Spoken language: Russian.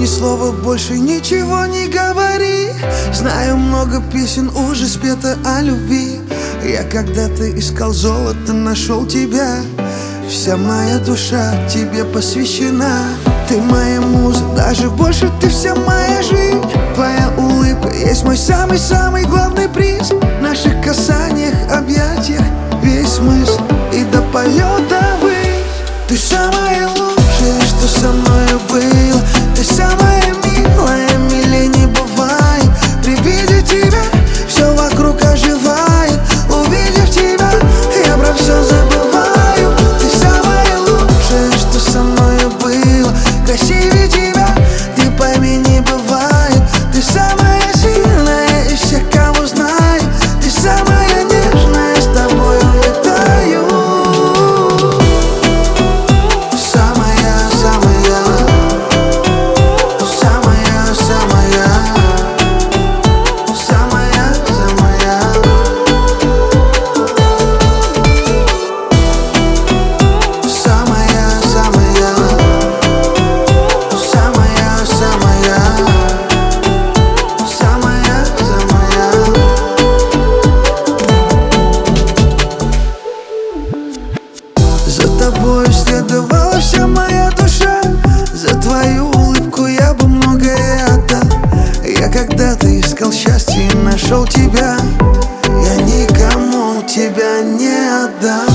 слова больше ничего не говори. Знаю, много песен уже спето о любви. Я когда-то искал золото, нашел тебя. Вся моя душа тебе посвящена. Ты моя муза, даже больше ты вся моя жизнь. Твоя улыбка есть мой самый-самый главный приз. В наших касаниях, объятиях весь смысл и до полета ввысь. Ты самое лучшее, что со мною было. Ты самая милая, милей не бывает. При виде тебя все вокруг оживает. Увидев тебя, я про все забываю. Ты самое лучшее, что со мною было. Красивее тебя, ты пойми, не бывает. Ты самая сильная из всех, кого знаю. Ты самая нежная, с тобою летаю. За тобой следовала вся моя душа. За твою улыбку я бы многое отдал. Я когда-то искал счастье и нашел тебя. Я никому тебя не отдам.